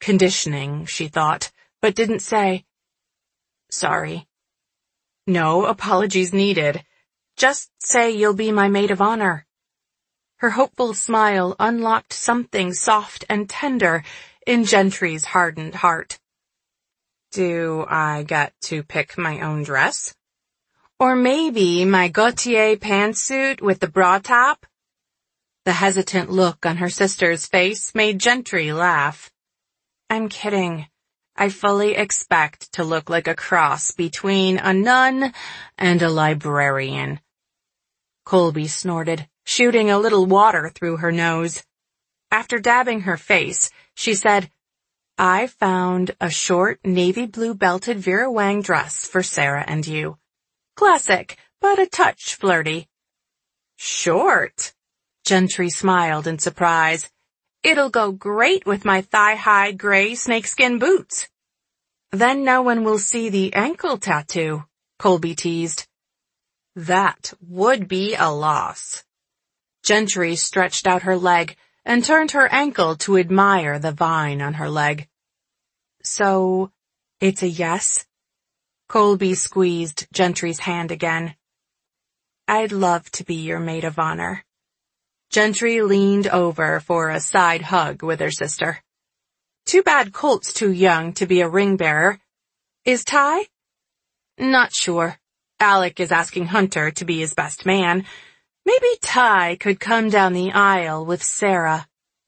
Conditioning, she thought, but didn't say, "Sorry." No apologies needed. Just say you'll be my maid of honor. Her hopeful smile unlocked something soft and tender in Gentry's hardened heart. Do I get to pick my own dress? Or maybe my Gautier pantsuit with the bra top? The hesitant look on her sister's face made Gentry laugh. I'm kidding. I fully expect to look like a cross between a nun and a librarian. Colby snorted, shooting a little water through her nose. After dabbing her face, she said, I found a short navy blue belted Vera Wang dress for Sarah and you. Classic, but a touch flirty. Short? Gentry smiled in surprise. It'll go great with my thigh-high gray snakeskin boots. Then no one will see the ankle tattoo, Colby teased. That would be a loss. Gentry stretched out her leg and turned her ankle to admire the vine on her leg. So, it's a yes? Colby squeezed Gentry's hand again. I'd love to be your maid of honor. Gentry leaned over for a side hug with her sister. Too bad Colt's too young to be a ring bearer. Is Ty? Not sure. Alec is asking Hunter to be his best man. Maybe Ty could come down the aisle with Sarah.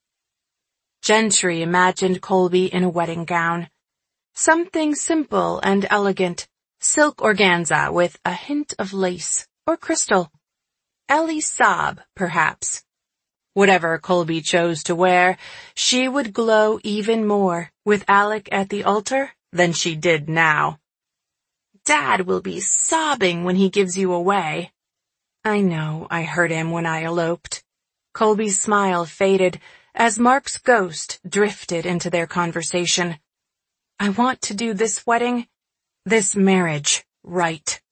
Gentry imagined Colby in a wedding gown. Something simple and elegant, silk organza with a hint of lace or crystal. Elie Saab, perhaps. Whatever Colby chose to wear, she would glow even more with Alec at the altar than she did now. Dad will be sobbing when he gives you away. I know I hurt him when I eloped. Colby's smile faded as Mark's ghost drifted into their conversation. I want to do this wedding, this marriage, right.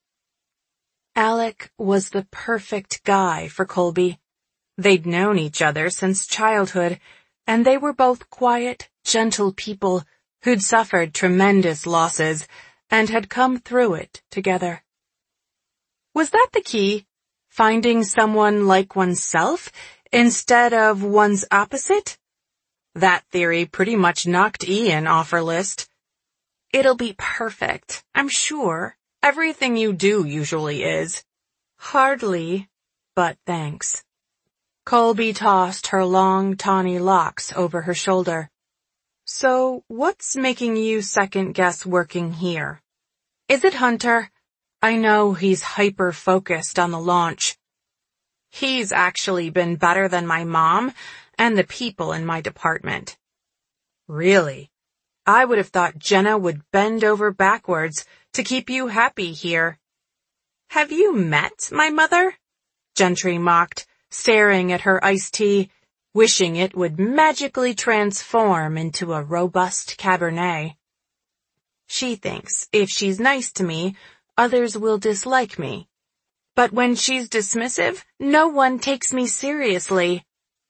Alec was the perfect guy for Colby. They'd known each other since childhood, and they were both quiet, gentle people who'd suffered tremendous losses and had come through it together. Was that the key? Finding someone like oneself instead of one's opposite? That theory pretty much knocked Ian off her list. It'll be perfect, I'm sure. Everything you do usually is. Hardly, but thanks. Colby tossed her long, tawny locks over her shoulder. So, what's making you second-guess working here? Is it Hunter? I know he's hyper-focused on the launch. He's actually been better than my mom and the people in my department. Really? I would have thought Jenna would bend over backwards to keep you happy here. Have you met my mother? Gentry mocked, staring at her iced tea, wishing it would magically transform into a robust Cabernet. She thinks if she's nice to me, others will dislike me. But when she's dismissive, no one takes me seriously.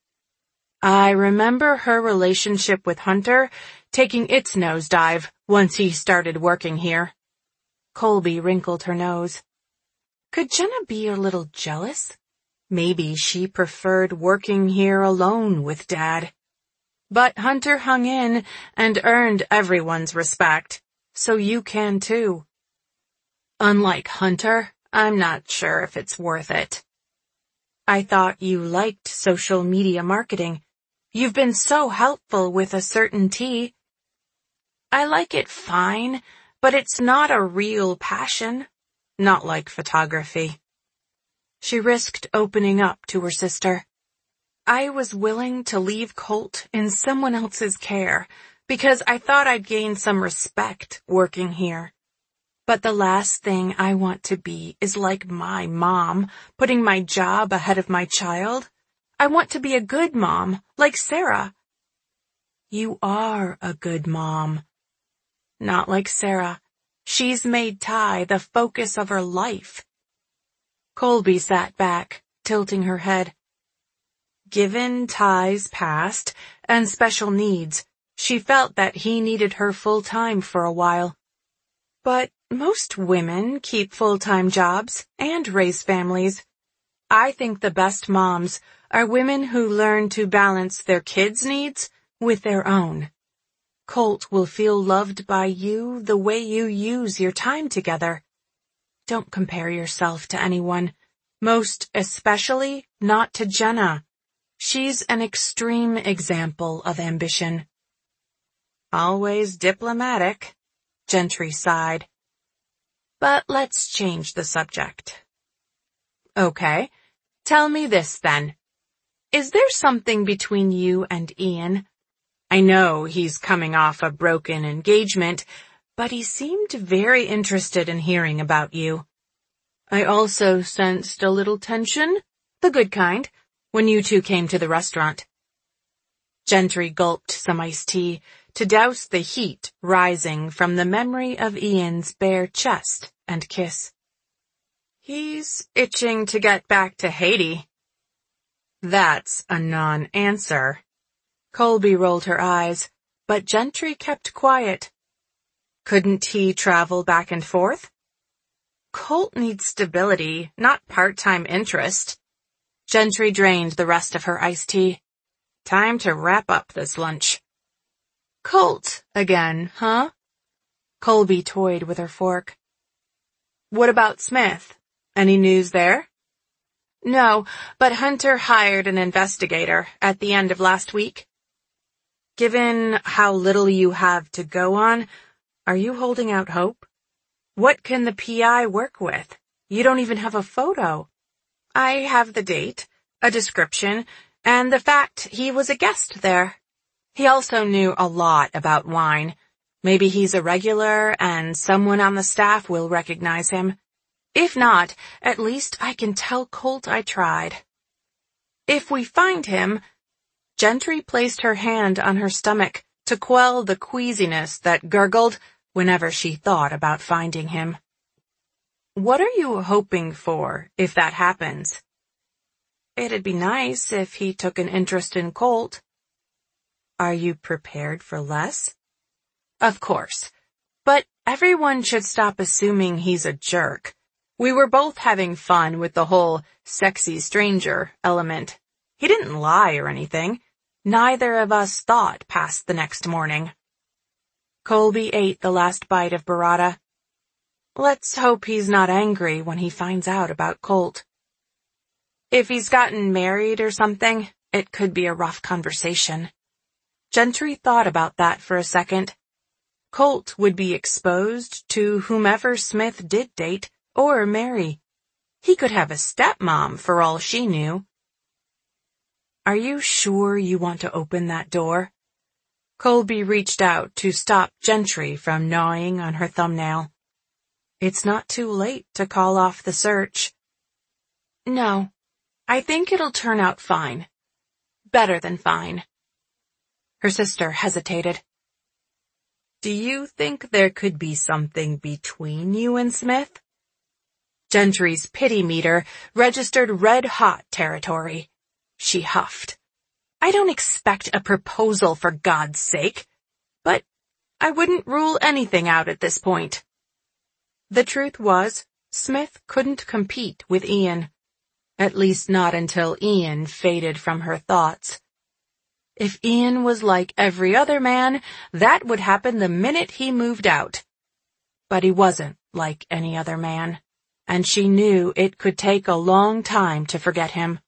I remember her relationship with Hunter taking its nosedive once he started working here. Colby wrinkled her nose. Could Jenna be a little jealous? Maybe she preferred working here alone with Dad. But Hunter hung in and earned everyone's respect, so you can too. Unlike Hunter, I'm not sure if it's worth it. I thought you liked social media marketing. You've been so helpful with a certain tea. I like it fine, but it's not a real passion. Not like photography. She risked opening up to her sister. I was willing to leave Colt in someone else's care because I thought I'd gain some respect working here. But the last thing I want to be is like my mom, putting my job ahead of my child. I want to be a good mom, like Sarah. You are a good mom. Not like Sarah. She's made Ty the focus of her life. Colby sat back, tilting her head. Given Ty's past and special needs, She felt that he needed her full-time for a while. But most women keep full-time jobs and raise families. I think the best moms are women who learn to balance their kids' needs with their own. Colt will feel loved by you the way you use your time together. Don't compare yourself to anyone, most especially not to Jenna. She's an extreme example of ambition. Always diplomatic, Gentry sighed. But let's change the subject. Okay, tell me this then. Is there something between you and Ian? I know he's coming off a broken engagement, but he seemed very interested in hearing about you. I also sensed a little tension, the good kind, when you two came to the restaurant. Gentry gulped some iced tea to douse the heat rising from the memory of Ian's bare chest and kiss. He's itching to get back to Haiti. That's a non-answer. Colby rolled her eyes, but Gentry kept quiet. Couldn't he travel back and forth? Colt needs stability, not part-time interest. Gentry drained the rest of her iced tea. Time to wrap up this lunch. Colt again, huh? Colby toyed with her fork. What about Smith? Any news there? No, but Hunter hired an investigator at the end of last week. Given how little you have to go on, are you holding out hope? What can the PI work with? You don't even have a photo. I have the date, a description, and the fact he was a guest there. He also knew a lot about wine. Maybe he's a regular and someone on the staff will recognize him. If not, at least I can tell Colt I tried. If we find him, Gentry placed her hand on her stomach to quell the queasiness that gurgled whenever she thought about finding him. What are you hoping for if that happens? It'd be nice if he took an interest in Colt. Are you prepared for less? Of course, but everyone should stop assuming he's a jerk. We were both having fun with the whole sexy stranger element. He didn't lie or anything. Neither of us thought past the next morning. Colby ate the last bite of burrata. Let's hope he's not angry when he finds out about Colt. If he's gotten married or something, it could be a rough conversation. Gentry thought about that for a second. Colt would be exposed to whomever Smith did date or marry. He could have a stepmom for all she knew. Are you sure you want to open that door? Colby reached out to stop Gentry from gnawing on her thumbnail. It's not too late to call off the search. No, I think it'll turn out fine. Better than fine. Her sister hesitated. Do you think there could be something between you and Smith? Gentry's pity meter registered red-hot territory. She huffed. I don't expect a proposal for God's sake, but I wouldn't rule anything out at this point. The truth was, Smith couldn't compete with Ian. At least not until Ian faded from her thoughts. If Ian was like every other man, that would happen the minute he moved out. But he wasn't like any other man, and she knew it could take a long time to forget him.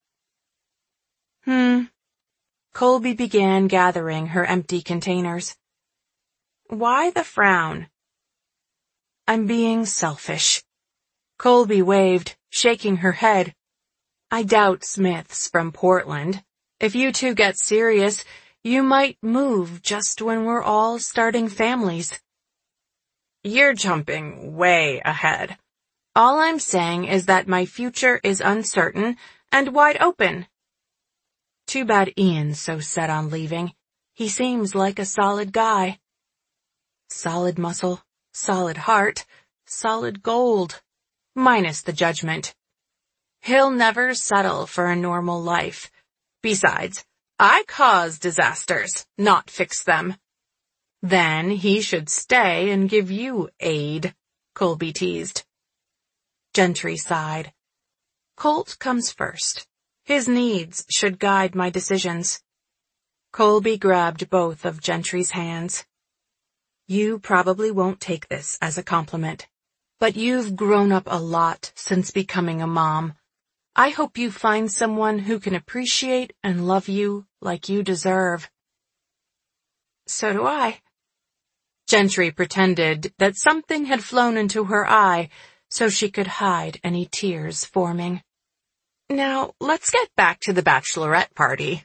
Colby began gathering her empty containers. Why the frown? I'm being selfish. Colby waved, shaking her head. I doubt Smith's from Portland. If you two get serious, you might move just when we're all starting families. You're jumping way ahead. All I'm saying is that my future is uncertain and wide open. Too bad Ian's so set on leaving. He seems like a solid guy. Solid muscle, solid heart, solid gold. Minus the judgment. He'll never settle for a normal life. Besides, I cause disasters, not fix them. Then he should stay and give you aid, Colby teased. Gentry sighed. Colt comes first. His needs should guide my decisions. Colby grabbed both of Gentry's hands. You probably won't take this as a compliment, but you've grown up a lot since becoming a mom. I hope you find someone who can appreciate and love you like you deserve. So do I. Gentry pretended that something had flown into her eye so she could hide any tears forming. Now, let's get back to the bachelorette party.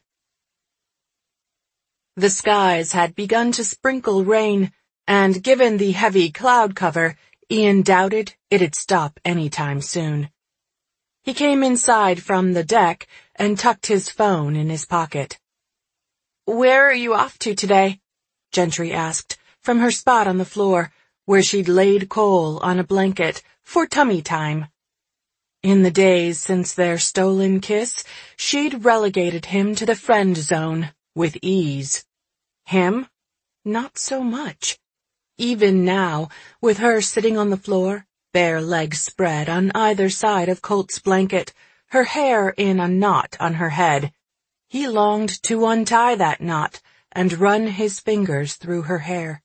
The skies had begun to sprinkle rain, and given the heavy cloud cover, Ian doubted it'd stop any time soon. He came inside from the deck and tucked his phone in his pocket. Where are you off to today? Gentry asked, from her spot on the floor, where she'd laid Cole on a blanket for tummy time. In the days since their stolen kiss, she'd relegated him to the friend zone with ease. Him? Not so much. Even now, with her sitting on the floor, bare legs spread on either side of Colt's blanket, her hair in a knot on her head, he longed to untie that knot and run his fingers through her hair.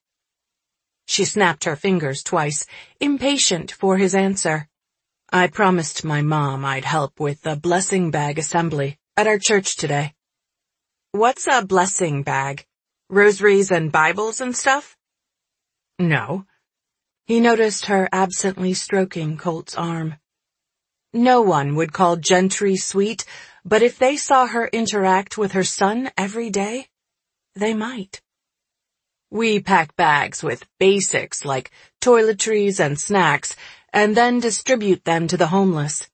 She snapped her fingers twice, impatient for his answer. I promised my mom I'd help with the blessing bag assembly at our church today. What's a blessing bag? Rosaries and Bibles and stuff? No. He noticed her absently stroking Colt's arm. No one would call Gentry sweet, but if they saw her interact with her son every day, they might. We pack bags with basics like toiletries and snacks, and then distribute them to the homeless.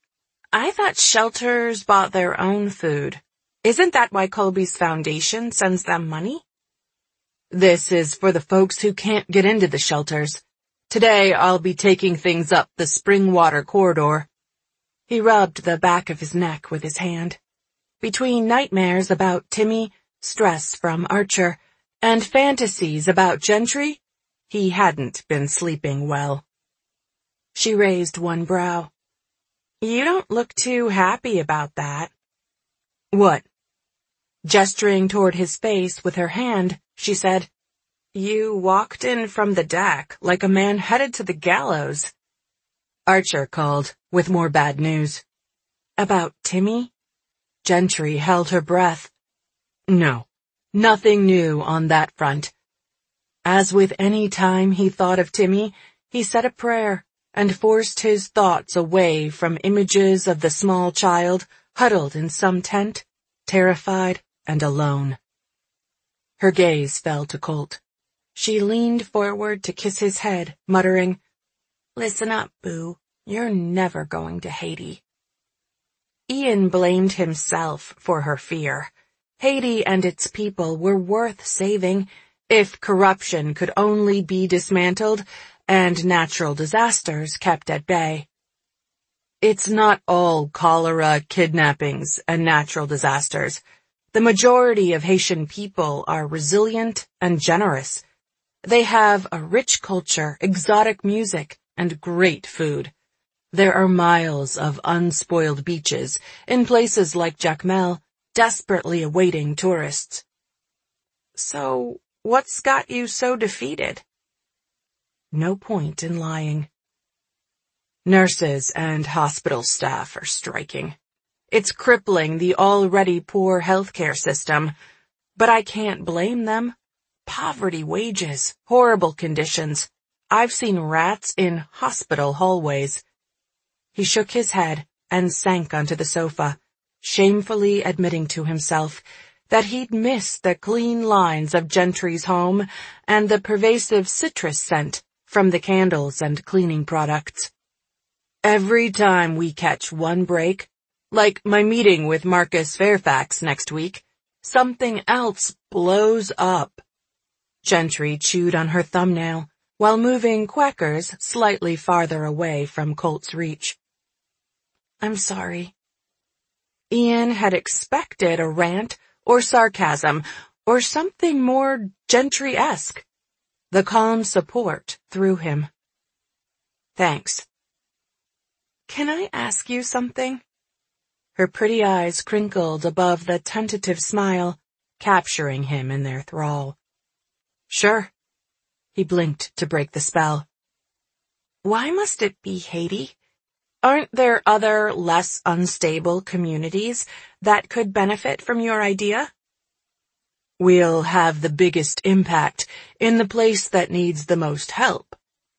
I thought shelters bought their own food. Isn't that why Colby's foundation sends them money? This is for the folks who can't get into the shelters. Today I'll be taking things up the Springwater corridor. He rubbed the back of his neck with his hand. Between nightmares about Timmy, stress from Archer, and fantasies about Gentry, he hadn't been sleeping well. She raised one brow. You don't look too happy about that. What? Gesturing toward his face with her hand, she said, You walked in from the deck like a man headed to the gallows. Archer called with more bad news. About Timmy? Gentry held her breath. No, nothing new on that front. As with any time he thought of Timmy, he said a prayer and forced his thoughts away from images of the small child huddled in some tent, terrified and alone. Her gaze fell to Colt. She leaned forward to kiss his head, muttering, Listen up, Boo. You're never going to Haiti. Ian blamed himself for her fear. Haiti and its people were worth saving if corruption could only be dismantled and natural disasters kept at bay. It's not all cholera, kidnappings, and natural disasters. The majority of Haitian people are resilient and generous. They have a rich culture, exotic music, and great food. There are miles of unspoiled beaches in places like Jacmel, desperately awaiting tourists. So, what's got you so defeated? No point in lying. Nurses and hospital staff are striking. It's crippling the already poor healthcare system, but I can't blame them. Poverty wages, horrible conditions. I've seen rats in hospital hallways. He shook his head and sank onto the sofa, shamefully admitting to himself that he'd missed the clean lines of Gentry's home and the pervasive citrus scent from the candles and cleaning products. Every time we catch one break, like my meeting with Marcus Fairfax next week, something else blows up. Gentry chewed on her thumbnail while moving Quackers slightly farther away from Colt's reach. I'm sorry. Ian had expected a rant or sarcasm or something more Gentry-esque. the calm support through him. Thanks. Can I ask you something? Her pretty eyes crinkled above the tentative smile, capturing him in their thrall. Sure. He blinked to break the spell. Why must it be Haiti? Aren't there other, less unstable communities that could benefit from your idea? We'll have the biggest impact in the place that needs the most help.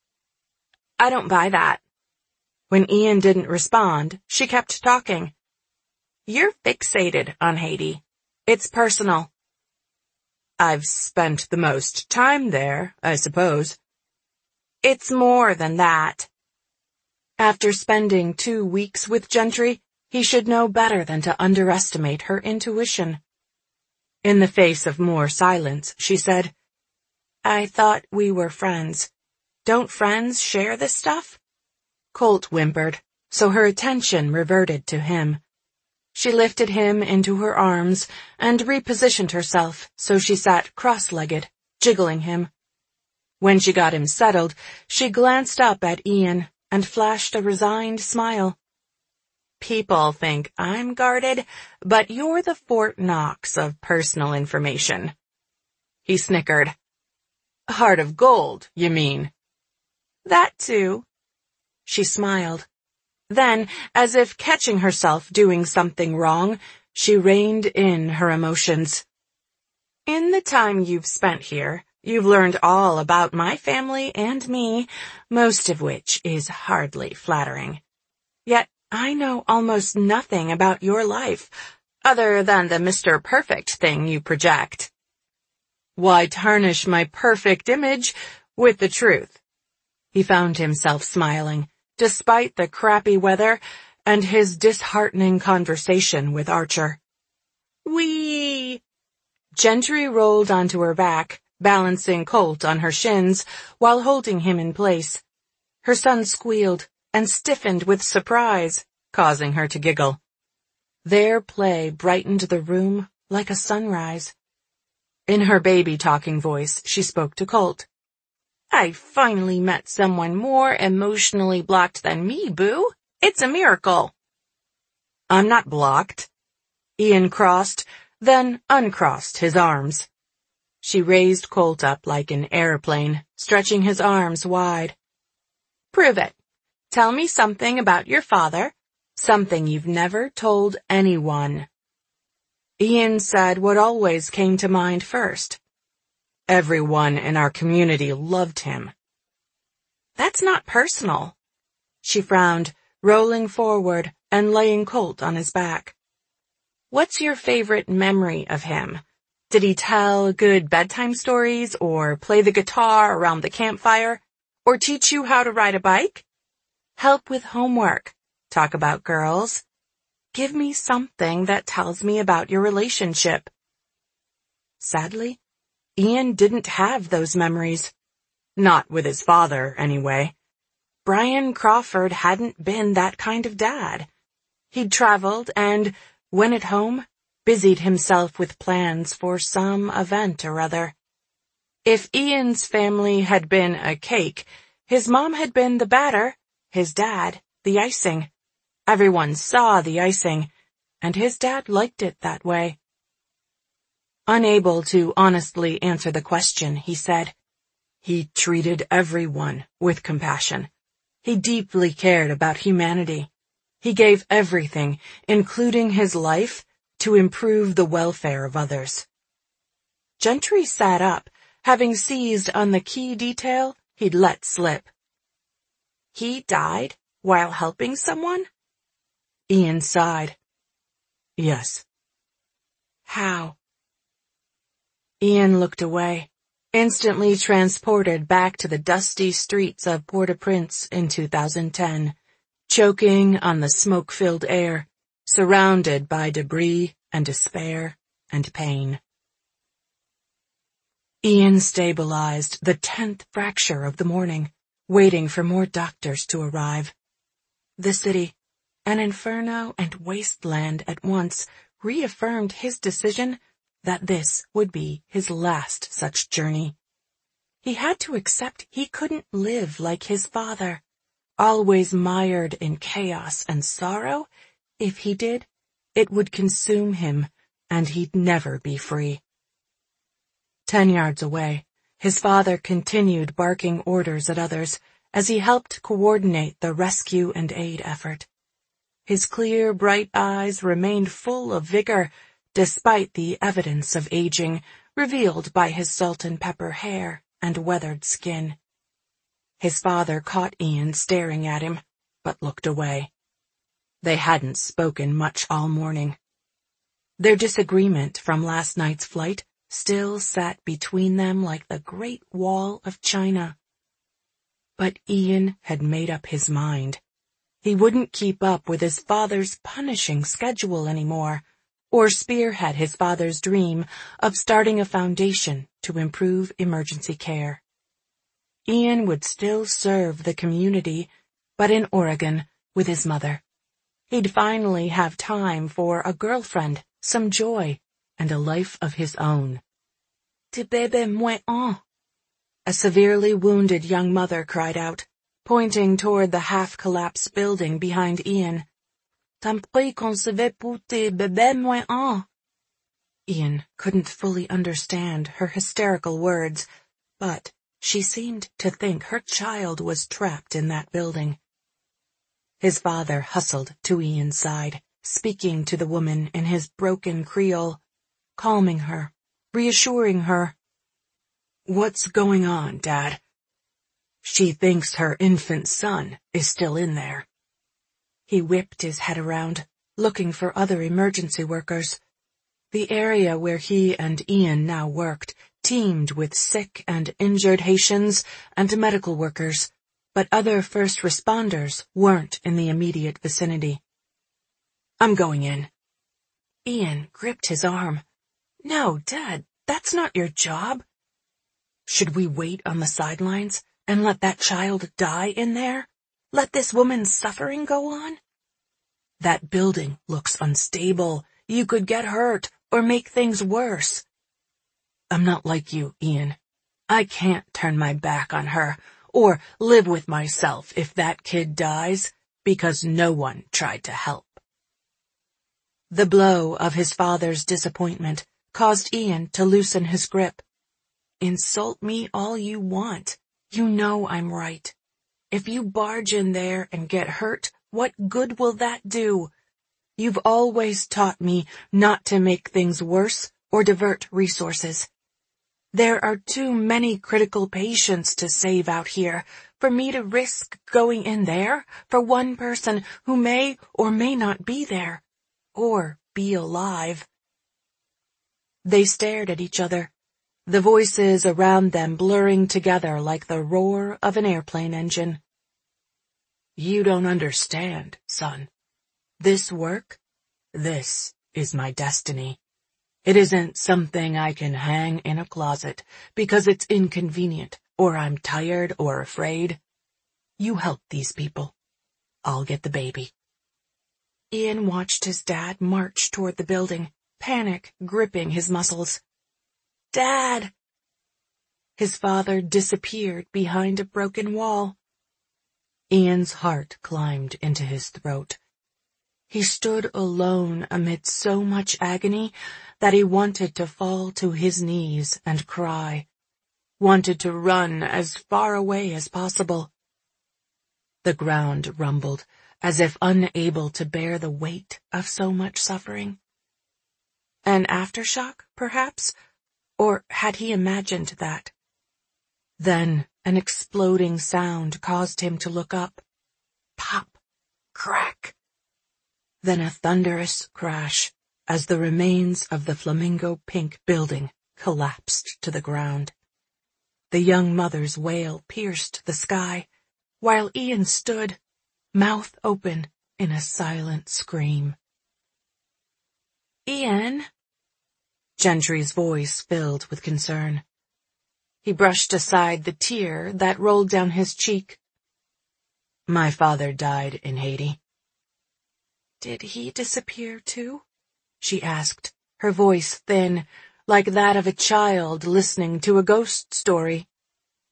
I don't buy that. When Ian didn't respond, she kept talking. You're fixated on Haiti. It's personal. I've spent the most time there, I suppose. It's more than that. After spending 2 weeks with Gentry, he should know better than to underestimate her intuition. In the face of more silence, she said, I thought we were friends. Don't friends share this stuff? Colt whimpered, so her attention reverted to him. She lifted him into her arms and repositioned herself so she sat cross-legged, jiggling him. When she got him settled, she glanced up at Ian and flashed a resigned smile. People think I'm guarded, but you're the Fort Knox of personal information. He snickered. Heart of gold, you mean? That too. She smiled. Then, as if catching herself doing something wrong, she reined in her emotions. In the time you've spent here, you've learned all about my family and me, most of which is hardly flattering. Yet, I know almost nothing about your life, other than the Mr. Perfect thing you project. Why tarnish my perfect image with the truth? He found himself smiling, despite the crappy weather and his disheartening conversation with Archer. Whee! Gentry rolled onto her back, balancing Colt on her shins while holding him in place. Her son squealed and stiffened with surprise, causing her to giggle. Their play brightened the room like a sunrise. In her baby-talking voice, she spoke to Colt. I finally met someone more emotionally blocked than me, Boo. It's a miracle. I'm not blocked. Ian crossed, then uncrossed his arms. She raised Colt up like an airplane, stretching his arms wide. Prove it. Tell me something about your father, something you've never told anyone. Ian said what always came to mind first. Everyone in our community loved him. That's not personal. She frowned, rolling forward and laying Colt on his back. What's your favorite memory of him? Did he tell good bedtime stories or play the guitar around the campfire or teach you how to ride a bike? Help with homework. Talk about girls. Give me something that tells me about your relationship. Sadly, Ian didn't have those memories. Not with his father, anyway. Brian Crawford hadn't been that kind of dad. He'd traveled and, when at home, busied himself with plans for some event or other. If Ian's family had been a cake, his mom had been the batter, his dad, the icing. Everyone saw the icing, and his dad liked it that way. Unable to honestly answer the question, he said, he treated everyone with compassion. He deeply cared about humanity. He gave everything, including his life, to improve the welfare of others. Gentry sat up, having seized on the key detail he'd let slip. He died while helping someone? Ian sighed. Yes. How? Ian looked away, instantly transported back to the dusty streets of Port-au-Prince in 2010, choking on the smoke-filled air, surrounded by debris and despair and pain. Ian stabilized the 10th fracture of the morning, waiting for more doctors to arrive. The city, an inferno and wasteland at once, reaffirmed his decision that this would be his last such journey. He had to accept he couldn't live like his father, always mired in chaos and sorrow. If he did, it would consume him, and he'd never be free. 10 yards away, his father continued barking orders at others as he helped coordinate the rescue and aid effort. His clear, bright eyes remained full of vigor, despite the evidence of aging revealed by his salt and pepper hair and weathered skin. His father caught Ian staring at him, but looked away. They hadn't spoken much all morning. Their disagreement from last night's flight still sat between them like the Great Wall of China. But Ian had made up his mind. He wouldn't keep up with his father's punishing schedule anymore, or spearhead his father's dream of starting a foundation to improve emergency care. Ian would still serve the community, but in Oregon with his mother. He'd finally have time for a girlfriend, some joy, and a life of his own. "Tu bébé moins un," a severely wounded young mother cried out, pointing toward the half-collapsed building behind Ian. "T'en prie concevez pour tes bébés moins un." Ian couldn't fully understand her hysterical words, but she seemed to think her child was trapped in that building. His father hustled to Ian's side, speaking to the woman in his broken Creole, calming her, reassuring her. "What's going on, Dad?" "She thinks her infant son is still in there." He whipped his head around, looking for other emergency workers. The area where he and Ian now worked teemed with sick and injured Haitians and medical workers, but other first responders weren't in the immediate vicinity. "I'm going in." Ian gripped his arm. "No, Dad, that's not your job." "Should we wait on the sidelines and let that child die in there? Let this woman's suffering go on?" "That building looks unstable. You could get hurt or make things worse." "I'm not like you, Ian. I can't turn my back on her or live with myself if that kid dies because no one tried to help." The blow of his father's disappointment caused Ian to loosen his grip. "Insult me all you want. You know I'm right. If you barge in there and get hurt, what good will that do? You've always taught me not to make things worse or divert resources. There are too many critical patients to save out here for me to risk going in there for one person who may or may not be there, or be alive." They stared at each other, the voices around them blurring together like the roar of an airplane engine. "You don't understand, son. This work, this is my destiny. It isn't something I can hang in a closet because it's inconvenient or I'm tired or afraid. You help these people. I'll get the baby." Ian watched his dad march toward the building, panic gripping his muscles. "Dad!" His father disappeared behind a broken wall. Ian's heart climbed into his throat. He stood alone amid so much agony that he wanted to fall to his knees and cry, wanted to run as far away as possible. The ground rumbled, as if unable to bear the weight of so much suffering. An aftershock, perhaps? Or had he imagined that? Then an exploding sound caused him to look up. Pop! Crack! Then a thunderous crash as the remains of the flamingo pink building collapsed to the ground. The young mother's wail pierced the sky, while Ian stood, mouth open, in a silent scream. "Ian?" Gentry's voice filled with concern. He brushed aside the tear that rolled down his cheek. "My father died in Haiti." "Did he disappear too?" she asked, her voice thin, like that of a child listening to a ghost story.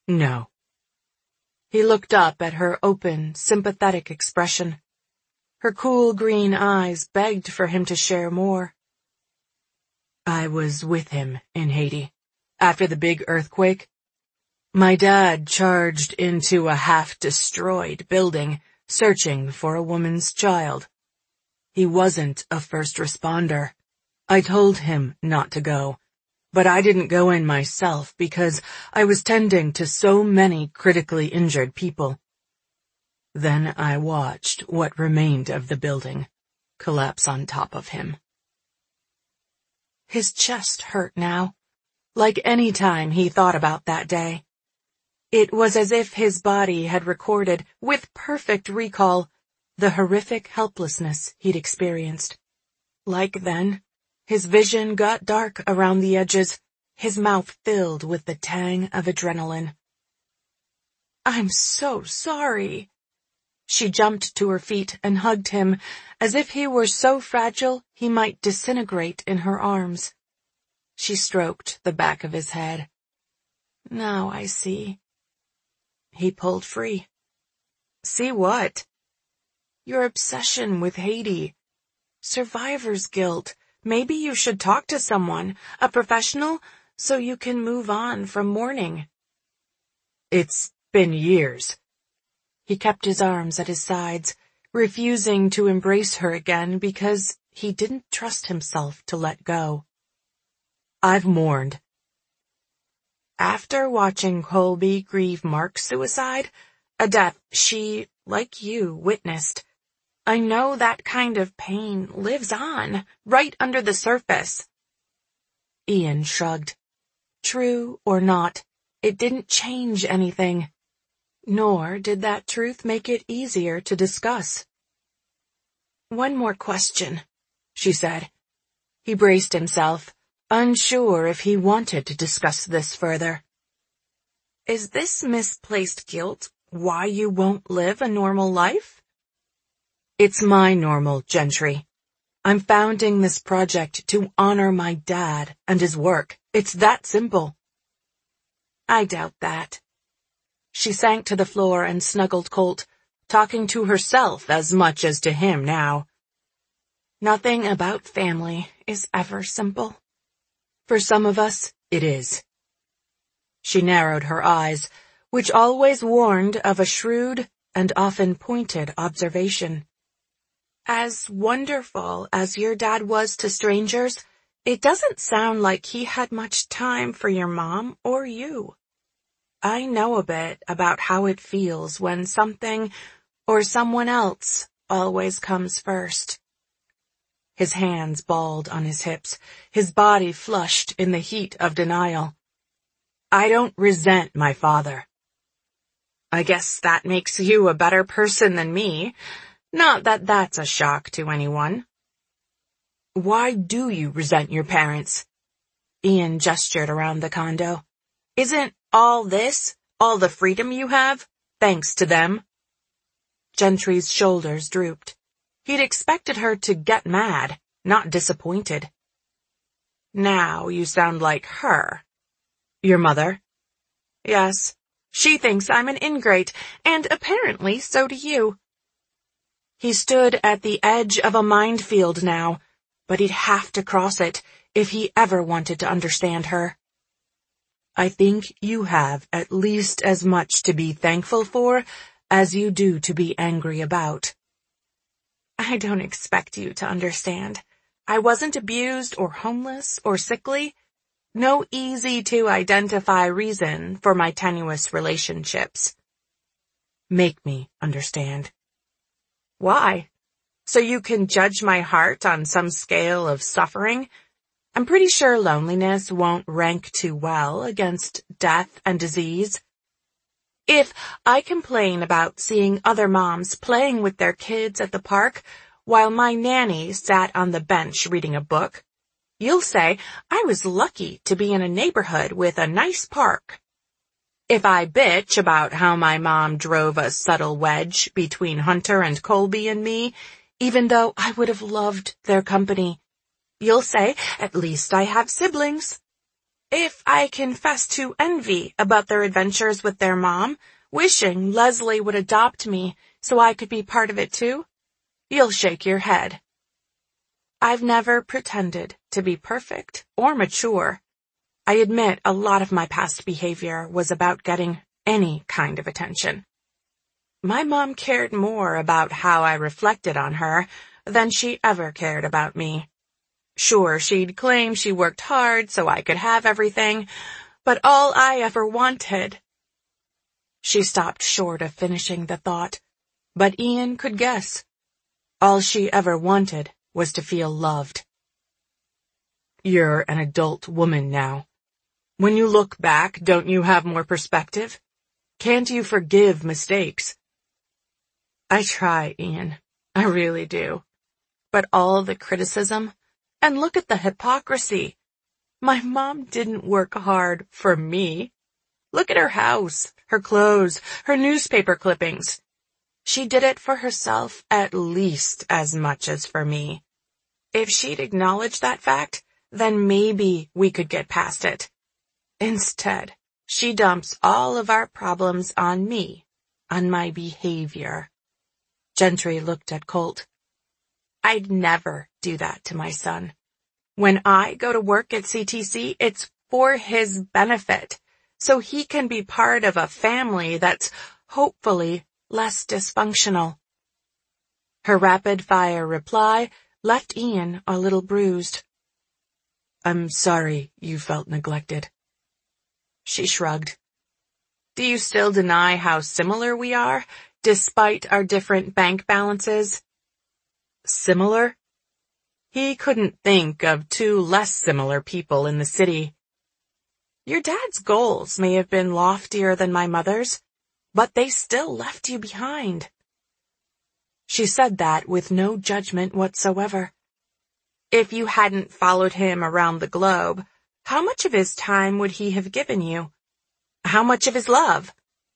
No. He looked up at her open, sympathetic expression. Her cool green eyes begged for him to share more. I was with him in Haiti, after the big earthquake. My dad charged into a half-destroyed building, searching for a woman's child. He wasn't a first responder. I told him not to go, but I didn't go in myself because I was tending to so many critically injured people. Then I watched what remained of the building collapse on top of him. His chest hurt now, like any time he thought about that day. It was as if his body had recorded, with perfect recall, the horrific helplessness he'd experienced. Like then, his vision got dark around the edges, his mouth filled with the tang of adrenaline. I'm so sorry. She jumped to her feet and hugged him, as if he were so fragile he might disintegrate in her arms. She stroked the back of his head. Now I see. He pulled free. See what? Your obsession with Haiti. Survivor's guilt. Maybe you should talk to someone, a professional, so you can move on from mourning. It's been years. He kept his arms at his sides, refusing to embrace her again because he didn't trust himself to let go. I've mourned. After watching Colby grieve Mark's suicide, a death she, like you, witnessed, I know that kind of pain lives on, right under the surface. Ian shrugged. True or not, it didn't change anything. Nor did that truth make it easier to discuss. One more question, she said. He braced himself, unsure if he wanted to discuss this further. Is this misplaced guilt why you won't live a normal life? It's my normal, Gentry. I'm founding this project to honor my dad and his work. It's that simple. I doubt that. She sank to the floor and snuggled Colt, talking to herself as much as to him now. Nothing about family is ever simple. For some of us, it is. She narrowed her eyes, which always warned of a shrewd and often pointed observation. As wonderful as your dad was to strangers, it doesn't sound like he had much time for your mom or you. I know a bit about how it feels when something or someone else always comes first. His hands balled on his hips, his body flushed in the heat of denial. I don't resent my father. I guess that makes you a better person than me. Not that that's a shock to anyone. Why do you resent your parents? Ian gestured around the condo. Isn't all this, all the freedom you have, thanks to them? Gentry's shoulders drooped. He'd expected her to get mad, not disappointed. Now you sound like her. Your mother? Yes, she thinks I'm an ingrate, and apparently so do you. He stood at the edge of a minefield now, but he'd have to cross it if he ever wanted to understand her. I think you have at least as much to be thankful for as you do to be angry about. I don't expect you to understand. I wasn't abused or homeless or sickly. No easy-to-identify reason for my tenuous relationships. Make me understand. Why? So you can judge my heart on some scale of suffering? I'm pretty sure loneliness won't rank too well against death and disease. If I complain about seeing other moms playing with their kids at the park while my nanny sat on the bench reading a book, you'll say I was lucky to be in a neighborhood with a nice park. If I bitch about how my mom drove a subtle wedge between Hunter and Colby and me, even though I would have loved their company, you'll say, at least I have siblings. If I confess to envy about their adventures with their mom, wishing Leslie would adopt me so I could be part of it too, you'll shake your head. I've never pretended to be perfect or mature. I admit a lot of my past behavior was about getting any kind of attention. My mom cared more about how I reflected on her than she ever cared about me. Sure, she'd claim she worked hard so I could have everything, but all I ever wanted. She stopped short of finishing the thought, but Ian could guess. All she ever wanted was to feel loved. You're an adult woman now. When you look back, don't you have more perspective? Can't you forgive mistakes? I try, Ian. I really do. But all the criticism, and look at the hypocrisy. My mom didn't work hard for me. Look at her house, her clothes, her newspaper clippings. She did it for herself at least as much as for me. If she'd acknowledged that fact, then maybe we could get past it. Instead, she dumps all of our problems on me, on my behavior. Gentry looked at Colt. I'd never do that to my son. When I go to work at CTC, it's for his benefit, so he can be part of a family that's hopefully less dysfunctional. Her rapid-fire reply left Ian a little bruised. I'm sorry you felt neglected. She shrugged. Do you still deny how similar we are, despite our different bank balances? Similar? He couldn't think of two less similar people in the city. Your dad's goals may have been loftier than my mother's, but they still left you behind. She said that with no judgment whatsoever. If you hadn't followed him around the globe, how much of his time would he have given you? How much of his love?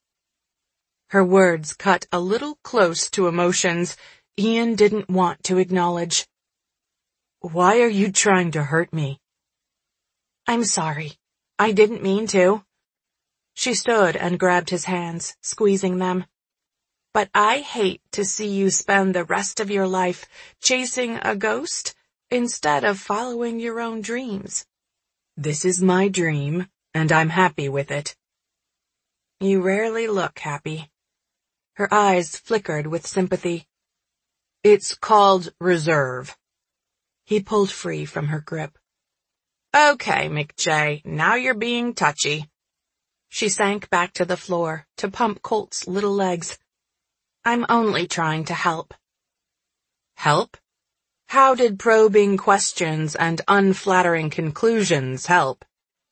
Her words cut a little close to emotions Ian didn't want to acknowledge. Why are you trying to hurt me? I'm sorry. I didn't mean to. She stood and grabbed his hands, squeezing them. But I hate to see you spend the rest of your life chasing a ghost instead of following your own dreams. This is my dream, and I'm happy with it. You rarely look happy. Her eyes flickered with sympathy. It's called reserve. He pulled free from her grip. Okay, McJ, now you're being touchy. She sank back to the floor to pump Colt's little legs. I'm only trying to help. Help? How did probing questions and unflattering conclusions help?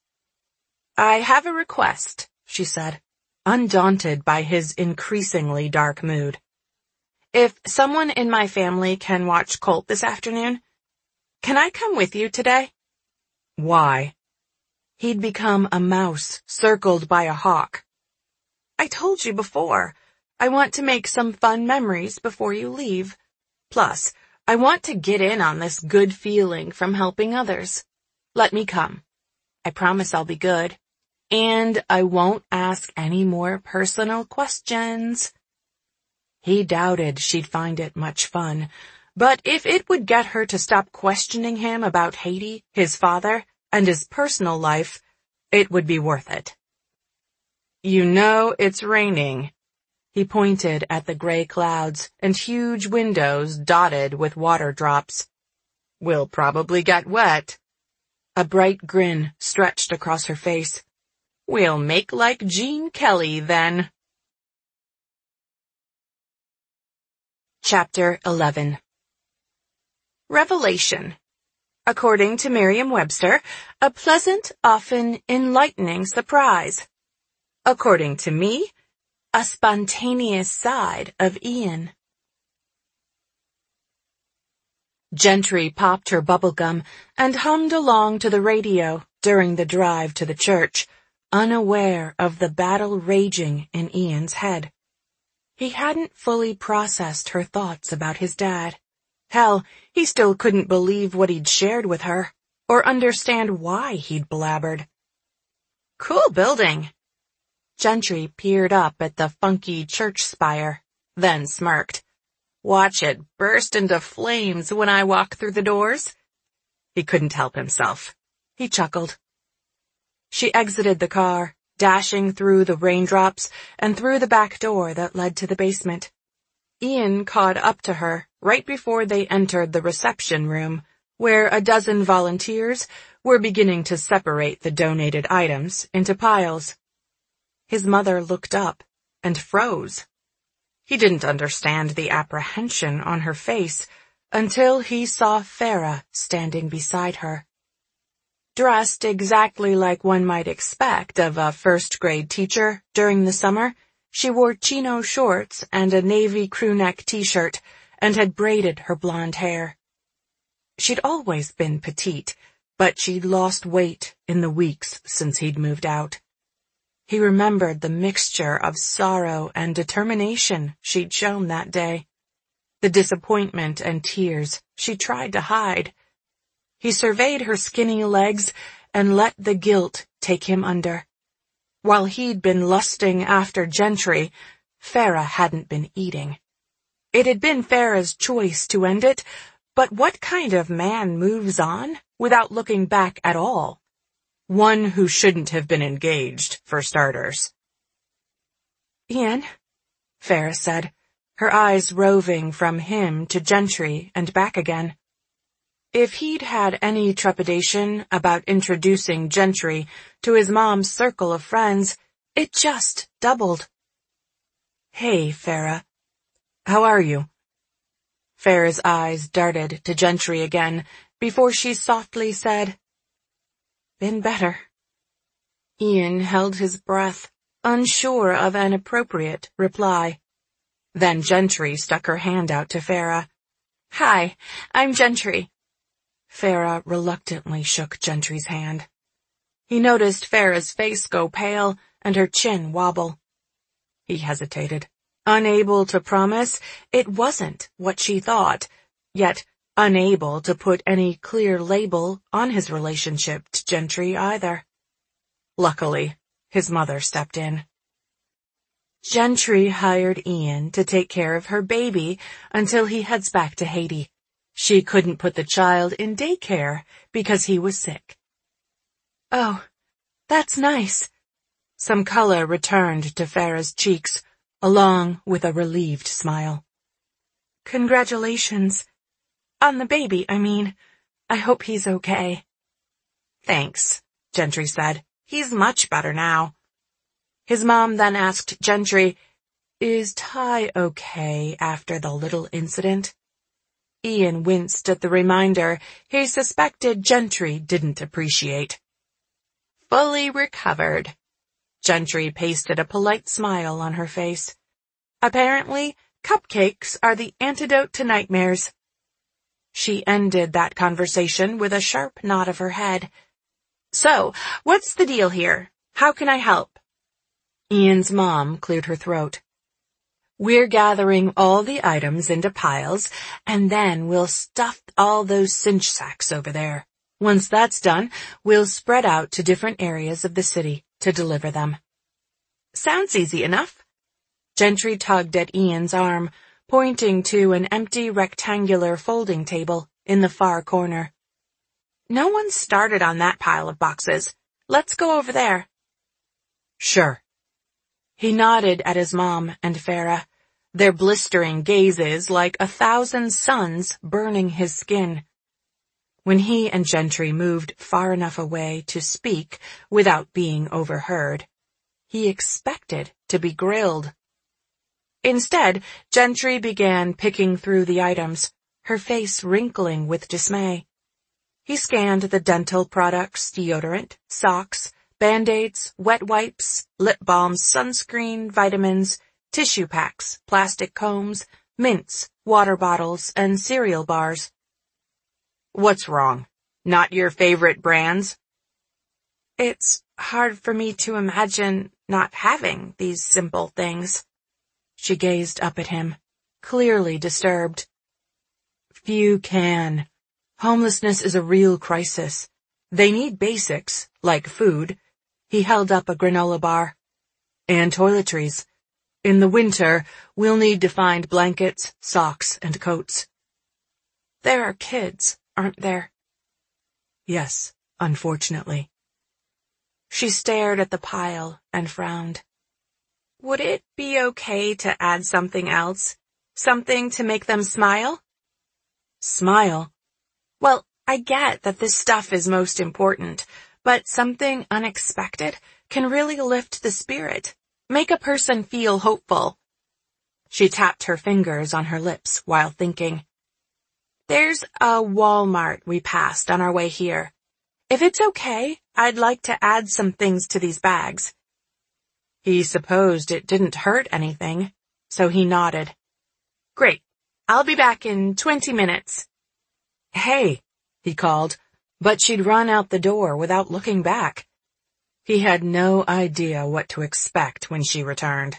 I have a request, she said, undaunted by his increasingly dark mood. If someone in my family can watch Colt this afternoon, can I come with you today? Why? He'd become a mouse circled by a hawk. I told you before, I want to make some fun memories before you leave. Plus, I want to get in on this good feeling from helping others. Let me come. I promise I'll be good. And I won't ask any more personal questions. He doubted she'd find it much fun, but if it would get her to stop questioning him about Haiti, his father, and his personal life, it would be worth it. You know it's raining. He pointed at the gray clouds and huge windows dotted with water drops. We'll probably get wet. A bright grin stretched across her face. We'll make like Gene Kelly then. Chapter 11. Revelation. According to Merriam-Webster, a pleasant, often enlightening surprise. According to me, a spontaneous side of Ian. Gentry popped her bubblegum and hummed along to the radio during the drive to the church, unaware of the battle raging in Ian's head. He hadn't fully processed her thoughts about his dad. Hell, he still couldn't believe what he'd shared with her, or understand why he'd blabbered. Cool building. Gentry peered up at the funky church spire, then smirked. Watch it burst into flames when I walk through the doors. He couldn't help himself. He chuckled. She exited the car, dashing through the raindrops and through the back door that led to the basement. Ian caught up to her right before they entered the reception room, where a dozen volunteers were beginning to separate the donated items into piles. His mother looked up and froze. He didn't understand the apprehension on her face until he saw Farah standing beside her. Dressed exactly like one might expect of a first-grade teacher during the summer, she wore chino shorts and a navy crewneck t-shirt and had braided her blonde hair. She'd always been petite, but she'd lost weight in the weeks since he'd moved out. He remembered the mixture of sorrow and determination she'd shown that day, the disappointment and tears she tried to hide. He surveyed her skinny legs and let the guilt take him under. While he'd been lusting after Gentry, Farah hadn't been eating. It had been Farah's choice to end it, but what kind of man moves on without looking back at all? One who shouldn't have been engaged, for starters. Ian, Farah said, her eyes roving from him to Gentry and back again. If he'd had any trepidation about introducing Gentry to his mom's circle of friends, it just doubled. Hey, Farah. How are you? Farah's eyes darted to Gentry again before she softly said, Been better. Ian held his breath, unsure of an appropriate reply. Then Gentry stuck her hand out to Farah. Hi, I'm Gentry. Farah reluctantly shook Gentry's hand. He noticed Farah's face go pale and her chin wobble. He hesitated, unable to promise it wasn't what she thought, yet unable to put any clear label on his relationship to Gentry either. Luckily, his mother stepped in. Gentry hired Ian to take care of her baby until he heads back to Haiti. She couldn't put the child in daycare because he was sick. Oh, that's nice. Some color returned to Farah's cheeks, along with a relieved smile. Congratulations. On the baby, I mean. I hope he's okay. Thanks, Gentry said. He's much better now. His mom then asked Gentry, Is Ty okay after the little incident? Ian winced at the reminder he suspected Gentry didn't appreciate. Fully recovered. Gentry pasted a polite smile on her face. Apparently, cupcakes are the antidote to nightmares. She ended that conversation with a sharp nod of her head. So, what's the deal here? How can I help? Ian's mom cleared her throat. We're gathering all the items into piles, and then we'll stuff all those cinch sacks over there. Once that's done, we'll spread out to different areas of the city to deliver them. Sounds easy enough. Gentry tugged at Ian's arm, pointing to an empty rectangular folding table in the far corner. No one started on that pile of boxes. Let's go over there. Sure. He nodded at his mom and Farah, their blistering gazes like 1,000 suns burning his skin. When he and Gentry moved far enough away to speak without being overheard, he expected to be grilled. Instead, Gentry began picking through the items, her face wrinkling with dismay. He scanned the dental products, deodorant, socks, Band-Aids, wet wipes, lip balms, sunscreen, vitamins, tissue packs, plastic combs, mints, water bottles, and cereal bars. What's wrong? Not your favorite brands? It's hard for me to imagine not having these simple things. She gazed up at him, clearly disturbed. Few can. Homelessness is a real crisis. They need basics, like food. He held up a granola bar. And toiletries. In the winter, we'll need to find blankets, socks, and coats. There are kids, aren't there? Yes, unfortunately. She stared at the pile and frowned. Would it be okay to add something else? Something to make them smile? Smile? Well, I get that this stuff is most important, but something unexpected can really lift the spirit, make a person feel hopeful. She tapped her fingers on her lips while thinking. There's a Walmart we passed on our way here. If it's okay, I'd like to add some things to these bags. He supposed it didn't hurt anything, so he nodded. Great. I'll be back in 20 minutes. Hey, he called, but she'd run out the door without looking back. He had no idea what to expect when she returned.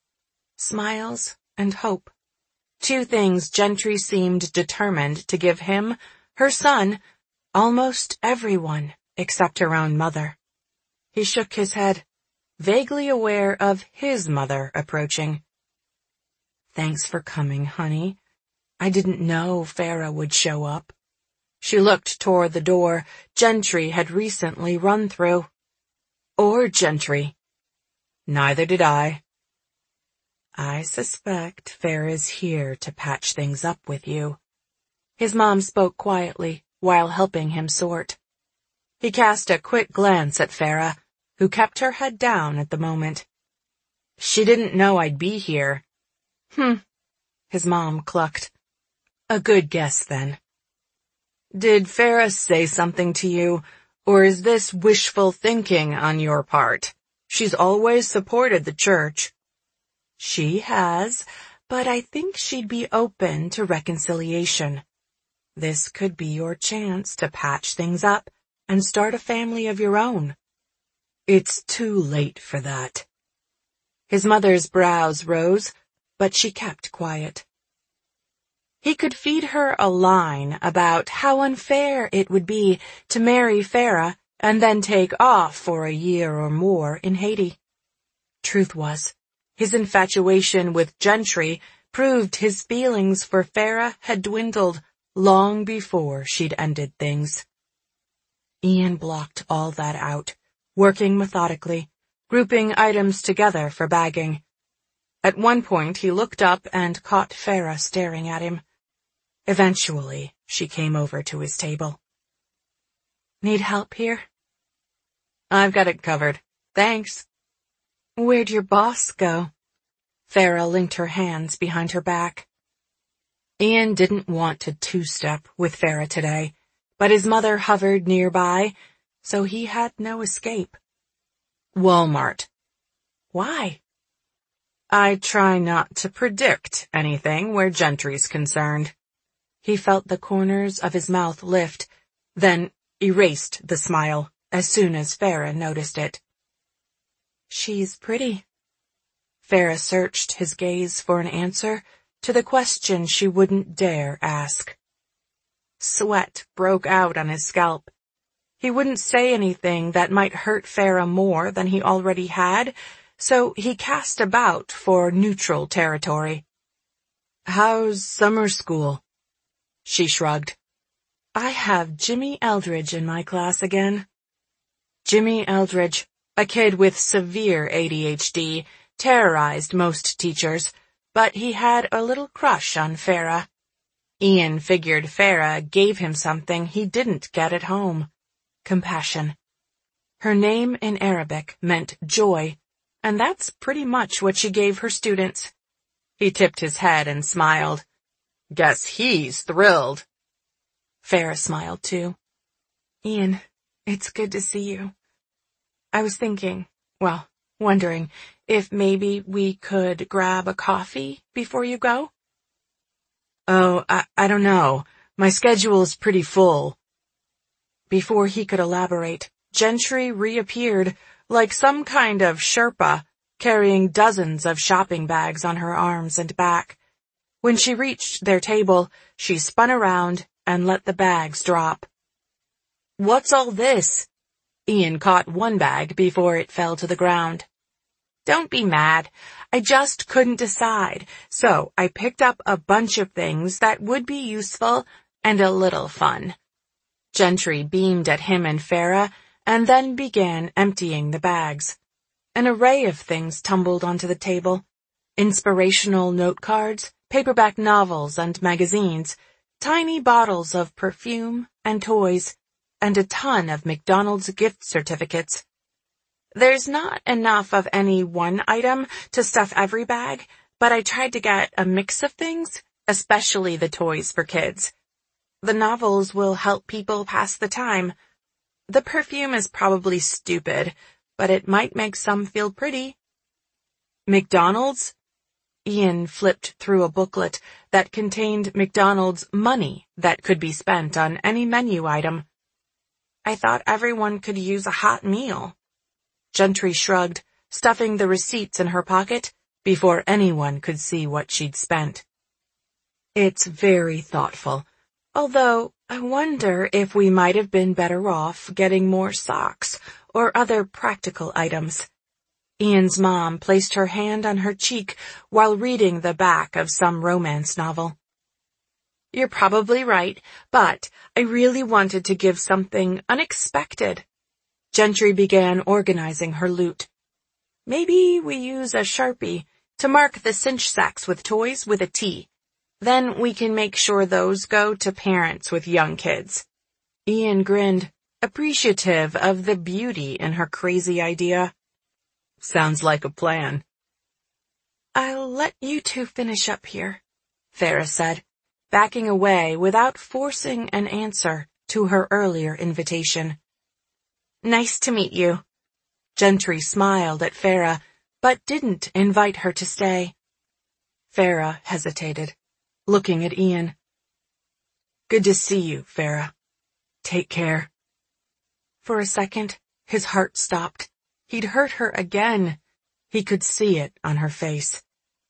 Smiles and hope. Two things Gentry seemed determined to give him, her son, almost everyone except her own mother. He shook his head, vaguely aware of his mother approaching. Thanks for coming, honey. I didn't know Farah would show up. She looked toward the door Gentry had recently run through. Or Gentry. Neither did I. I suspect Farah's here to patch things up with you. His mom spoke quietly while helping him sort. He cast a quick glance at Farah, who kept her head down at the moment. She didn't know I'd be here. His mom clucked. A good guess, then. Did Farah say something to you, or is this wishful thinking on your part? She's always supported the church. She has, but I think she'd be open to reconciliation. This could be your chance to patch things up and start a family of your own. It's too late for that. His mother's brows rose, but she kept quiet. He could feed her a line about how unfair it would be to marry Farah and then take off for a year or more in Haiti. Truth was, his infatuation with Gentry proved his feelings for Farah had dwindled long before she'd ended things. Ian blocked all that out, working methodically, grouping items together for bagging. At one point he looked up and caught Farah staring at him. Eventually, she came over to his table. Need help here? I've got it covered. Thanks. Where'd your boss go? Farah linked her hands behind her back. Ian didn't want to two-step with Farah today, but his mother hovered nearby, so he had no escape. Walmart. Why? I try not to predict anything where Gentry's concerned. He felt the corners of his mouth lift, then erased the smile as soon as Farah noticed it. She's pretty. Farah searched his gaze for an answer to the question she wouldn't dare ask. Sweat broke out on his scalp. He wouldn't say anything that might hurt Farah more than he already had, so he cast about for neutral territory. How's summer school? She shrugged. I have Jimmy Eldridge in my class again. Jimmy Eldridge, a kid with severe ADHD, terrorized most teachers, but he had a little crush on Farah. Ian figured Farah gave him something he didn't get at home. Compassion. Her name in Arabic meant joy, and that's pretty much what she gave her students. He tipped his head and smiled. Guess he's thrilled. Farah smiled too. Ian, it's good to see you. I was wondering if maybe we could grab a coffee before you go? Oh, I don't know. My schedule's pretty full. Before he could elaborate, Gentry reappeared like some kind of Sherpa, carrying dozens of shopping bags on her arms and back. When she reached their table, she spun around and let the bags drop. What's all this? Ian caught one bag before it fell to the ground. Don't be mad. I just couldn't decide, so I picked up a bunch of things that would be useful and a little fun. Gentry beamed at him and Farah, and then began emptying the bags. An array of things tumbled onto the table. Inspirational note cards, paperback novels and magazines, tiny bottles of perfume and toys, and a ton of McDonald's gift certificates. There's not enough of any one item to stuff every bag, but I tried to get a mix of things, especially the toys for kids. The novels will help people pass the time. The perfume is probably stupid, but it might make some feel pretty. McDonald's? Ian flipped through a booklet that contained McDonald's money that could be spent on any menu item. I thought everyone could use a hot meal. Gentry shrugged, stuffing the receipts in her pocket before anyone could see what she'd spent. It's very thoughtful, although I wonder if we might have been better off getting more socks or other practical items. Ian's mom placed her hand on her cheek while reading the back of some romance novel. You're probably right, but I really wanted to give something unexpected. Gentry began organizing her loot. Maybe we use a Sharpie to mark the cinch sacks with toys with a T. Then we can make sure those go to parents with young kids. Ian grinned, appreciative of the beauty in her crazy idea. Sounds like a plan. I'll let you two finish up here, Farah said, backing away without forcing an answer to her earlier invitation. Nice to meet you. Gentry smiled at Farah, but didn't invite her to stay. Farah hesitated, looking at Ian. Good to see you, Farah. Take care. For a second, his heart stopped. He'd hurt her again. He could see it on her face.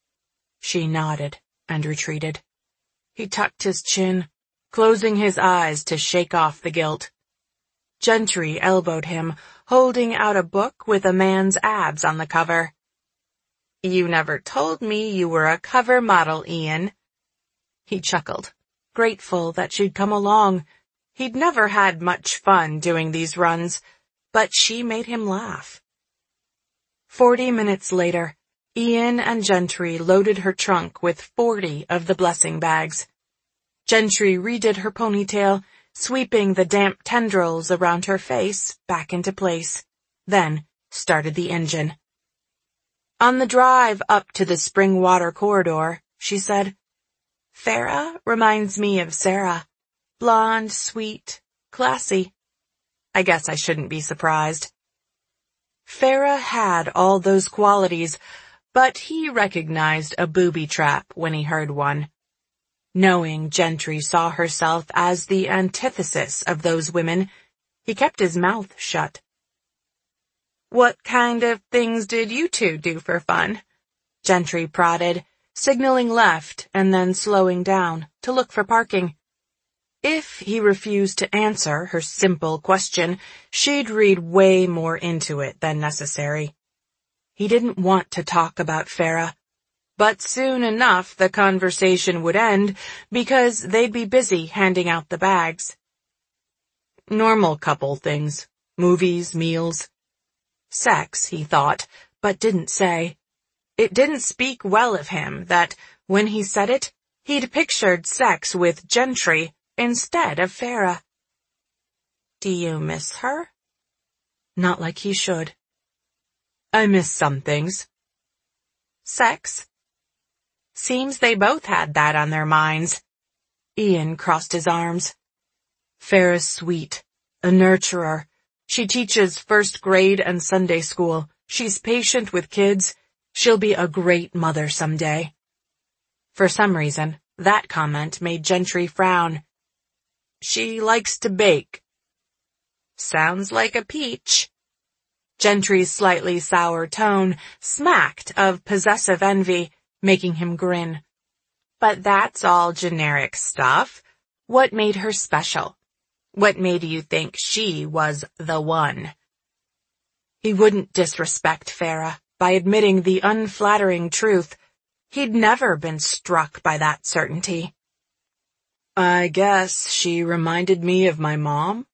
She nodded and retreated. He tucked his chin, closing his eyes to shake off the guilt. Gentry elbowed him, holding out a book with a man's abs on the cover. You never told me you were a cover model, Ian. He chuckled, grateful that she'd come along. He'd never had much fun doing these runs, but she made him laugh. 40 minutes later, Ian and Gentry loaded her trunk with 40 of the blessing bags. Gentry redid her ponytail, sweeping the damp tendrils around her face back into place, then started the engine. On the drive up to the spring water corridor, she said, Farah reminds me of Sarah. Blonde, sweet, classy. I guess I shouldn't be surprised. Farah had all those qualities, but he recognized a booby trap when he heard one. Knowing Gentry saw herself as the antithesis of those women, he kept his mouth shut. What kind of things did you two do for fun? Gentry prodded, signaling left and then slowing down to look for parking. If he refused to answer her simple question, she'd read way more into it than necessary. He didn't want to talk about Farah, but soon enough the conversation would end because they'd be busy handing out the bags. Normal couple things, movies, meals. Sex, he thought, but didn't say. It didn't speak well of him that, when he said it, he'd pictured sex with Gentry instead of Farah. Do you miss her? Not like he should. I miss some things. Sex? Seems they both had that on their minds. Ian crossed his arms. Farah's sweet, a nurturer. She teaches first grade and Sunday school. She's patient with kids. She'll be a great mother someday. For some reason, that comment made Gentry frown. She likes to bake. Sounds like a peach. Gentry's slightly sour tone smacked of possessive envy, making him grin. But that's all generic stuff. What made her special? What made you think she was the one? He wouldn't disrespect Farah by admitting the unflattering truth. He'd never been struck by that certainty. I guess she reminded me of my mom?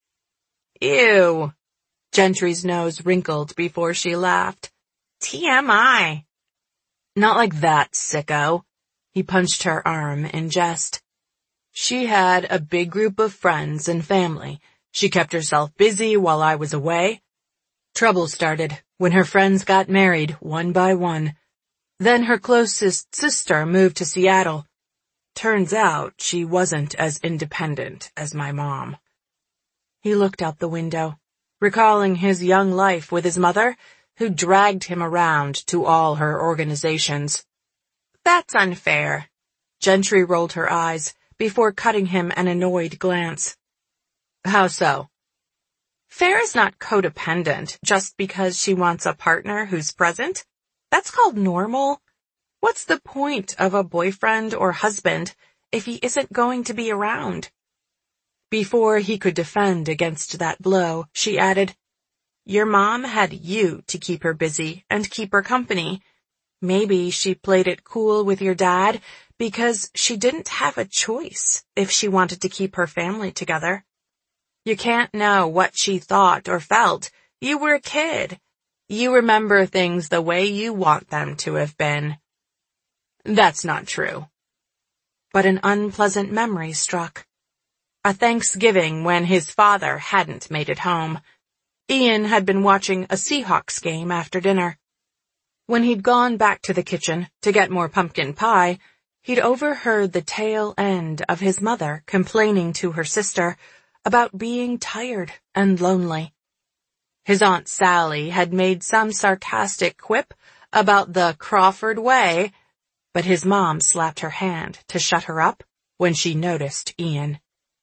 Ew. Gentry's nose wrinkled before she laughed. TMI. Not like that, sicko. He punched her arm in jest. She had a big group of friends and family. She kept herself busy while I was away. Trouble started when her friends got married one by one. Then her closest sister moved to Seattle. Turns out she wasn't as independent as my mom. He looked out the window, recalling his young life with his mother, who dragged him around to all her organizations. That's unfair. Gentry rolled her eyes before cutting him an annoyed glance. How so? Farah's not codependent just because she wants a partner who's present. That's called normal. What's the point of a boyfriend or husband if he isn't going to be around? Before he could defend against that blow, she added, Your mom had you to keep her busy and keep her company. Maybe she played it cool with your dad because she didn't have a choice if she wanted to keep her family together. You can't know what she thought or felt. You were a kid. You remember things the way you want them to have been. That's not true. But an unpleasant memory struck. A Thanksgiving when his father hadn't made it home. Ian had been watching a Seahawks game after dinner. When he'd gone back to the kitchen to get more pumpkin pie, he'd overheard the tail end of his mother complaining to her sister about being tired and lonely. His Aunt Sally had made some sarcastic quip about the Crawford way, but his mom slapped her hand to shut her up when she noticed Ian.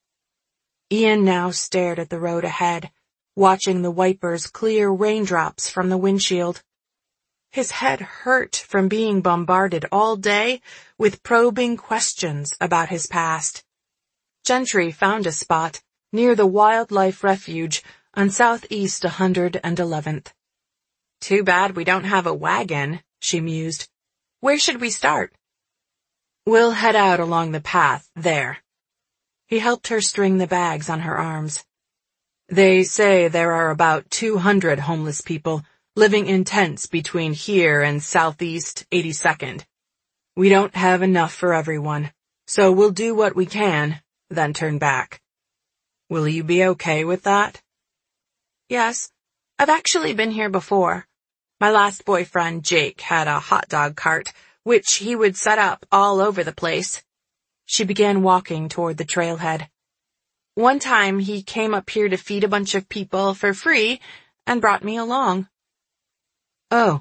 Ian now stared at the road ahead, watching the wipers clear raindrops from the windshield. His head hurt from being bombarded all day with probing questions about his past. Gentry found a spot near the wildlife refuge on Southeast 111th. Too bad we don't have a wagon, she mused. Where should we start? We'll head out along the path there. He helped her string the bags on her arms. They say there are about 200 homeless people living in tents between here and Southeast 82nd. We don't have enough for everyone, so we'll do what we can, then turn back. Will you be okay with that? Yes, I've actually been here before. My last boyfriend, Jake, had a hot dog cart, which he would set up all over the place. She began walking toward the trailhead. One time he came up here to feed a bunch of people for free and brought me along. Oh.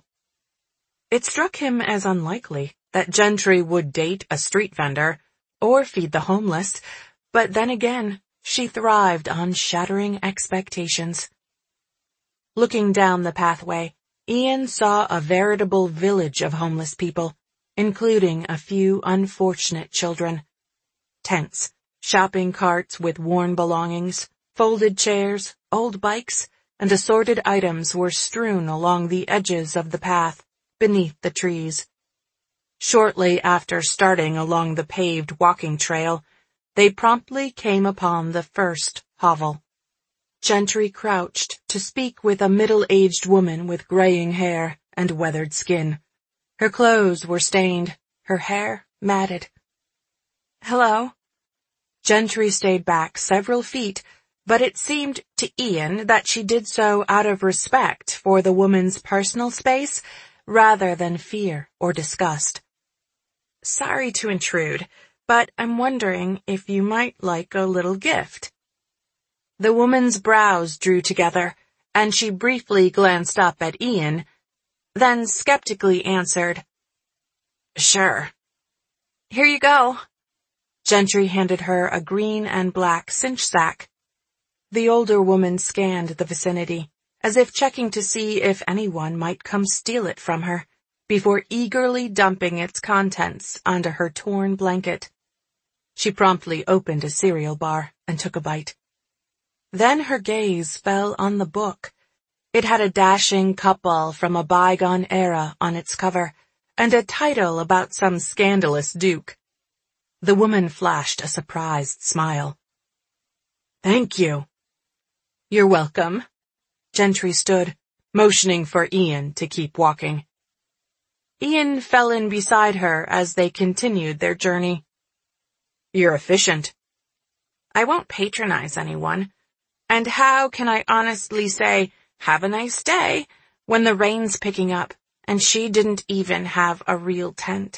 It struck him as unlikely that Gentry would date a street vendor or feed the homeless, but then again, she thrived on shattering expectations. Looking down the pathway, Ian saw a veritable village of homeless people, including a few unfortunate children. Tents, shopping carts with worn belongings, folded chairs, old bikes, and assorted items were strewn along the edges of the path, beneath the trees. Shortly after starting along the paved walking trail, they promptly came upon the first hovel. Gentry crouched to speak with a middle-aged woman with graying hair and weathered skin. Her clothes were stained, her hair matted. Hello? Gentry stayed back several feet, but it seemed to Ian that she did so out of respect for the woman's personal space rather than fear or disgust. Sorry to intrude, but I'm wondering if you might like a little gift. The woman's brows drew together, and she briefly glanced up at Ian, then skeptically answered, Sure. Here you go. Gentry handed her a green and black cinch sack. The older woman scanned the vicinity, as if checking to see if anyone might come steal it from her, before eagerly dumping its contents onto her torn blanket. She promptly opened a cereal bar and took a bite. Then her gaze fell on the book. It had a dashing couple from a bygone era on its cover, and a title about some scandalous duke. The woman flashed a surprised smile. "Thank you." "You're welcome." Gentry stood, motioning for Ian to keep walking. Ian fell in beside her as they continued their journey. "You're efficient." "I won't patronize anyone. And how can I honestly say, 'Have a nice day,' when the rain's picking up, and she didn't even have a real tent?"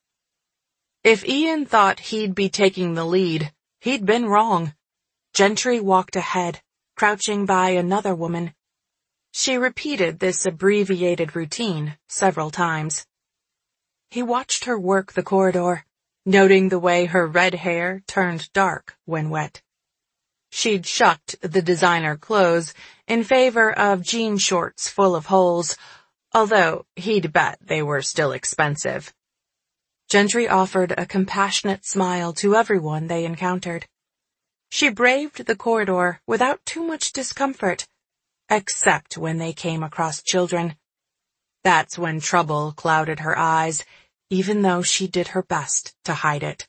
If Ian thought he'd be taking the lead, he'd been wrong. Gentry walked ahead, crouching by another woman. She repeated this abbreviated routine several times. He watched her work the corridor, noting the way her red hair turned dark when wet. She'd shucked the designer clothes in favor of jean shorts full of holes, although he'd bet they were still expensive. Gentry offered a compassionate smile to everyone they encountered. She braved the corridor without too much discomfort, except when they came across children. That's when trouble clouded her eyes, even though she did her best to hide it.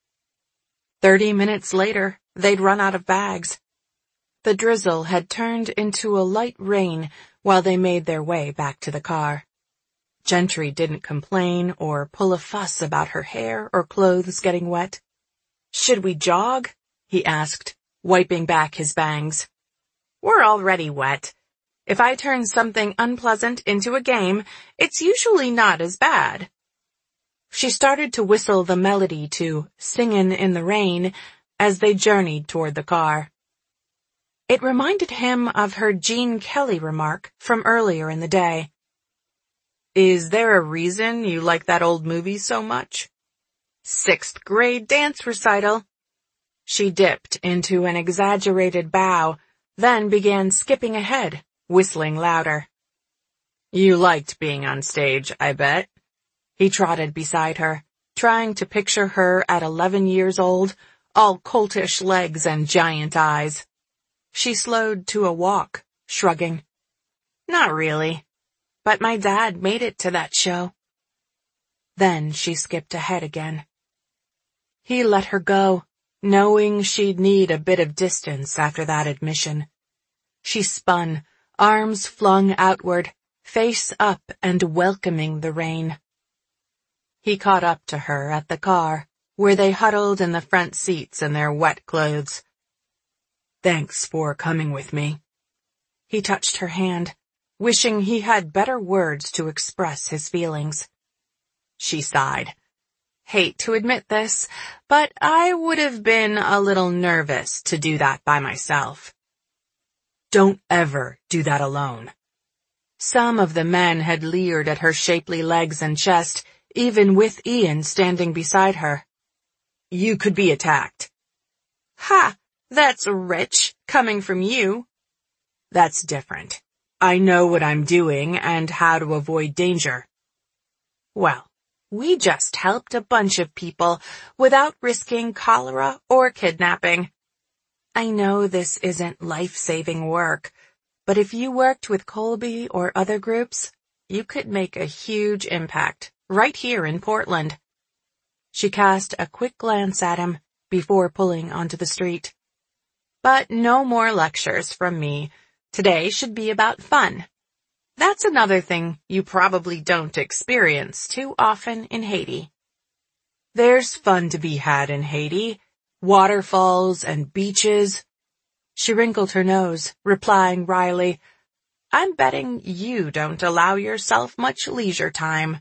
30 minutes later, they'd run out of bags. The drizzle had turned into a light rain while they made their way back to the car. Gentry didn't complain or pull a fuss about her hair or clothes getting wet. "Should we jog?" he asked, wiping back his bangs. "We're already wet. If I turn something unpleasant into a game, it's usually not as bad." She started to whistle the melody to "Singin' in the Rain" as they journeyed toward the car. It reminded him of her Gene Kelly remark from earlier in the day. "Is there a reason you like that old movie so much?" "Sixth grade dance recital." She dipped into an exaggerated bow, then began skipping ahead, whistling louder. "You liked being on stage, I bet." He trotted beside her, trying to picture her at 11 years old, all coltish legs and giant eyes. She slowed to a walk, shrugging. "Not really. But my dad made it to that show." Then she skipped ahead again. He let her go, knowing she'd need a bit of distance after that admission. She spun, arms flung outward, face up and welcoming the rain. He caught up to her at the car, where they huddled in the front seats in their wet clothes. "Thanks for coming with me." He touched her hand, wishing he had better words to express his feelings. She sighed. "Hate to admit this, but I would have been a little nervous to do that by myself." "Don't ever do that alone." Some of the men had leered at her shapely legs and chest, even with Ian standing beside her. "You could be attacked." "Ha! That's rich, coming from you." "That's different. I know what I'm doing and how to avoid danger." "Well, we just helped a bunch of people without risking cholera or kidnapping. I know this isn't life-saving work, but if you worked with Colby or other groups, you could make a huge impact right here in Portland." She cast a quick glance at him before pulling onto the street. "But no more lectures from me. Today should be about fun. That's another thing you probably don't experience too often in Haiti." "There's fun to be had in Haiti. Waterfalls and beaches." She wrinkled her nose, replying wryly, "I'm betting you don't allow yourself much leisure time."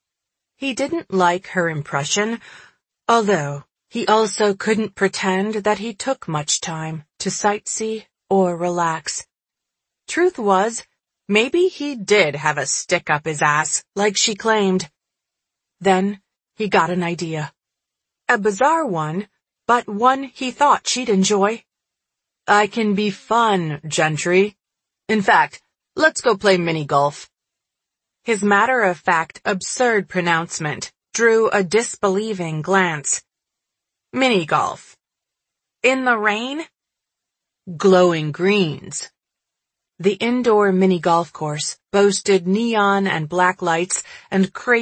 He didn't like her impression, although he also couldn't pretend that he took much time to sightsee or relax. Truth was, maybe he did have a stick up his ass, like she claimed. Then he got an idea. A bizarre one, but one he thought she'd enjoy. "I can be fun, Gentry. In fact, let's go play mini-golf." His matter-of-fact, absurd pronouncement drew a disbelieving glance. "Mini-golf? In the rain?" "Glowing greens." The indoor mini golf course boasted neon and black lights and crazy